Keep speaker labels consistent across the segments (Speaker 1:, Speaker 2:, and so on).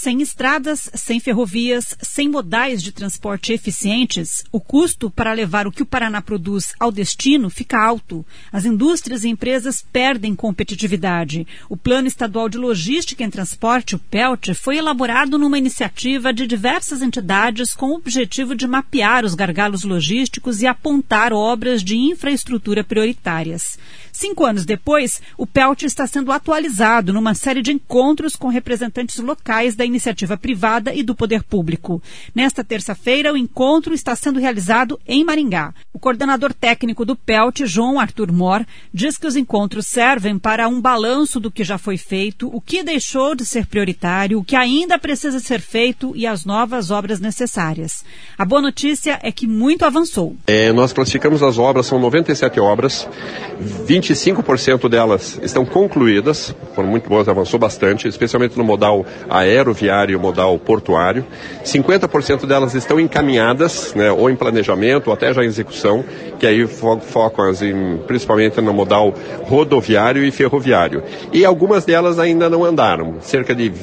Speaker 1: Sem estradas, sem ferrovias, sem modais de transporte eficientes, o custo para levar o que o Paraná produz ao destino fica alto. As indústrias e empresas perdem competitividade. O Plano Estadual de Logística em Transporte, o PELT, foi elaborado numa iniciativa de diversas entidades com o objetivo de mapear os gargalos logísticos e apontar obras de infraestrutura prioritárias. 5 anos depois, o PELT está sendo atualizado numa série de encontros com representantes locais da iniciativa privada e do poder público. Nesta terça-feira, o encontro está sendo realizado em Maringá. O coordenador técnico do PELT, João Arthur Mor, diz que os encontros servem para um balanço do que já foi feito, o que deixou de ser prioritário, o que ainda precisa ser feito e as novas obras necessárias. A boa notícia é que muito avançou.
Speaker 2: Nós classificamos as obras, são 97 obras, 25% delas estão concluídas, foram muito boas, avançou bastante, especialmente no modal aeroviário e modal portuário. 50% delas estão encaminhadas, né, ou em planejamento, ou até já em execução, que aí focam principalmente no modal rodoviário e ferroviário. E algumas delas ainda não andaram, cerca de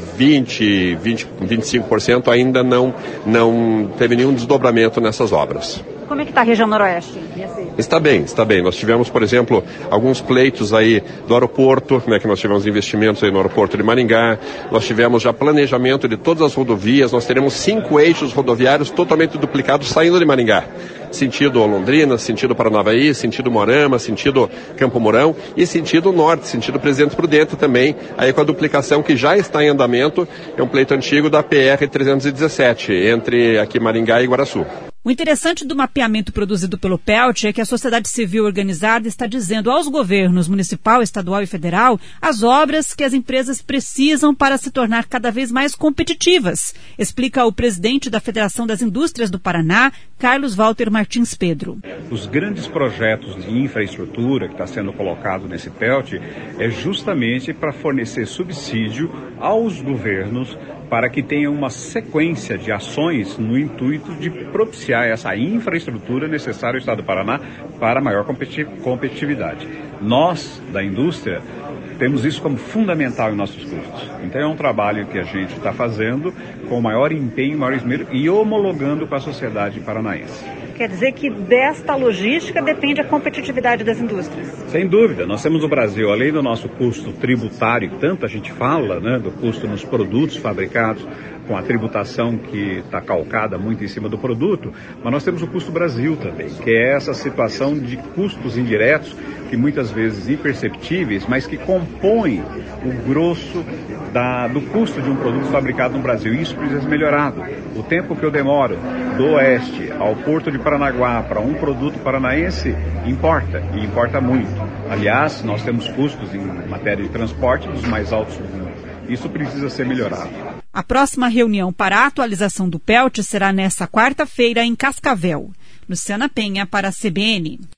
Speaker 2: 25% ainda não teve nenhum desdobramento nessas obras.
Speaker 1: Como é que está a região noroeste?
Speaker 2: Está bem. Nós tivemos, por exemplo, alguns pleitos aí do aeroporto, né, que nós tivemos investimentos aí no aeroporto de Maringá. Nós tivemos já planejamento de todas as rodovias. Nós teremos 5 eixos rodoviários totalmente duplicados saindo de Maringá. Sentido Londrina, sentido Paranavaí, sentido Moarama, sentido Campo Mourão e sentido norte, sentido Presidente Prudente também, aí com a duplicação que já está em andamento, é um pleito antigo da PR-317, entre aqui Maringá e Iguaraçu.
Speaker 1: O interessante do mapeamento produzido pelo PELT é que a sociedade civil organizada está dizendo aos governos municipal, estadual e federal as obras que as empresas precisam para se tornar cada vez mais competitivas, explica o presidente da Federação das Indústrias do Paraná, Carlos Walter Martins Pedro.
Speaker 3: Os grandes projetos de infraestrutura que está sendo colocado nesse PELT é justamente para fornecer subsídio aos governos para que tenham uma sequência de ações no intuito de propiciar essa infraestrutura necessária ao Estado do Paraná para maior competitividade. Nós, da indústria, temos isso como fundamental em nossos custos. Então é um trabalho que a gente está fazendo com maior empenho, maior esmero e homologando para a sociedade paranaense.
Speaker 1: Quer dizer que desta logística depende a competitividade das indústrias?
Speaker 3: Sem dúvida. Nós temos no Brasil, além do nosso custo tributário, tanto a gente fala, né, do custo nos produtos fabricados, com a tributação que está calcada muito em cima do produto, mas nós temos o custo Brasil também, que é essa situação de custos indiretos, que muitas vezes imperceptíveis, mas que compõem o grosso do custo de um produto fabricado no Brasil. Isso precisa ser melhorado. O tempo que eu demoro do oeste ao porto de Paranaguá para um produto paranaense importa, e importa muito. Aliás, nós temos custos em matéria de transporte dos mais altos do mundo. Isso precisa ser melhorado.
Speaker 1: A próxima reunião para a atualização do PELT será nesta quarta-feira em Cascavel. Luciana Penha para a CBN.